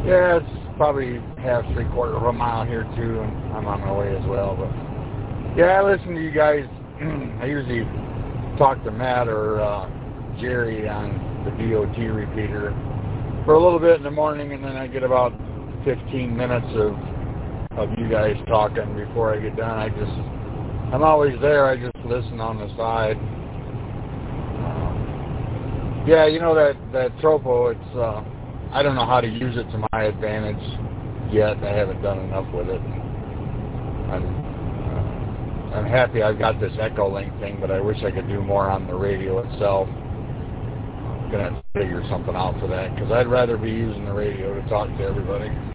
Yeah, it's probably half, three-quarter of a mile here, too, and I'm on my way as well. But yeah, I listen to you guys. I usually talk to Matt or Jerry on the DOT repeater for a little bit in the morning, and then I get about 15 minutes of you guys talking before I get done. I'm always there. I just listen on the side. Yeah, you know that Tropo, it's I don't know how to use it to my advantage yet. I haven't done enough with it. I'm happy I've got this Echolink thing, but I wish I could do more on the radio itself. I'm going to have to figure something out for that, because I'd rather be using the radio to talk to everybody.